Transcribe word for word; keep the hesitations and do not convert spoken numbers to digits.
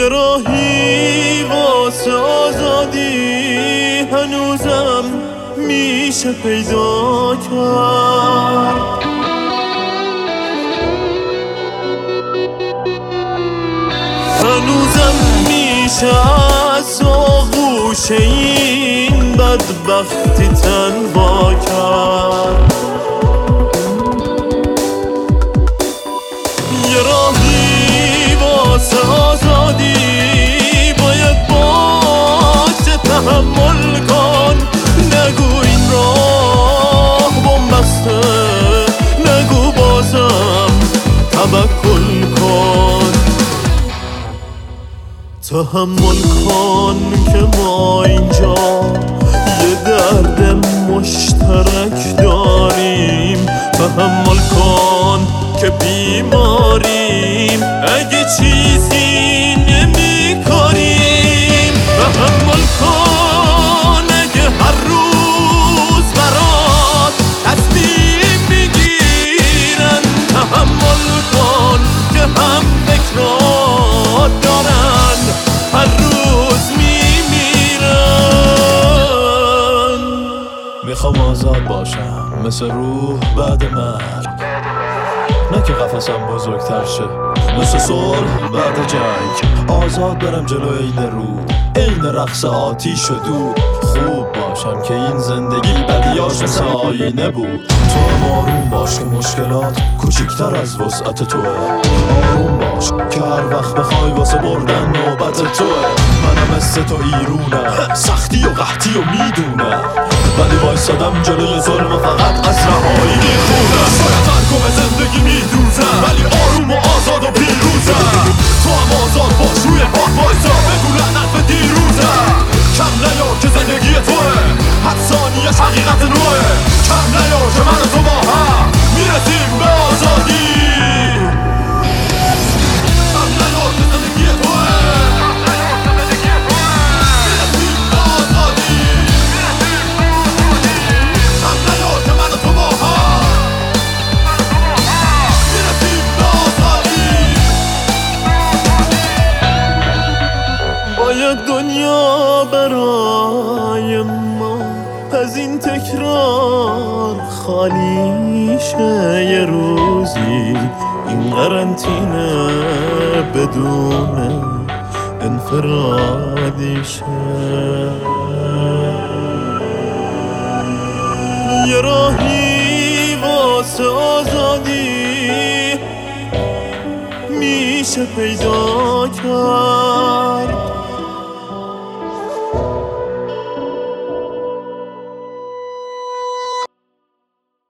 راهی واسه آزادی هنوزم میشه پیدا کرد. هنوزم میشه از آغوش این بدبختی تنها کرد. یه راهی واسه آزادی باید باشه، تحمل کن. نگو این راه بومبسته، نگو بازم توکل کن. تحمل کن که ما اینجا یه درد مشترک داریم. تحمل کن که بیماریم اگه چیزی نمی کنیم. تحمل کن اگه هر روز برات تصمیم میگیرن. تحمل کن که هم فکرات دارن هر روز میمیرن. میخوام آزاد باشم مثل روح بعد مرگ، نه که قفسم بزرگتر شه مثل صلح بعد جنگ. آزاد برم جلو عین رود، عین رقص آتیش و دود. خوب باشم که این زندگی بدیاش مثل آینه بود. تو هم آروم باش که مشکلات کوچیکتر از وسعت توه. آروم باش که هر وقت بخوای واسه بردن نوبت توه. منم مثل تو ایرونم، سختی و قحطی و میدونم، ولی وایسادم جلوی ظلم و فقط از رهایی میخونم. شاید ترکم زندگی میدوزم ولی آروم و آزاد و پیروزم. تو هم آزاد باش روی پاک وایسا، بگو لعنت به دیروزم. کم نیار که زندگی توه، هر ثانیه‌اش حقیقت نوه. کم نیار که من و تو با هم میرسیم به آزادی. کم نیار که زندگی توه، میرسیم به آزادی. کم نیار که من و تو با هم میرسیم به آزادی. باید دنیا برای ما از این تکرار خالی شه. یه روزی این قرنطینه بدون انفرادی شه. یه راهی واسه آزادی میشه پیدا کرد.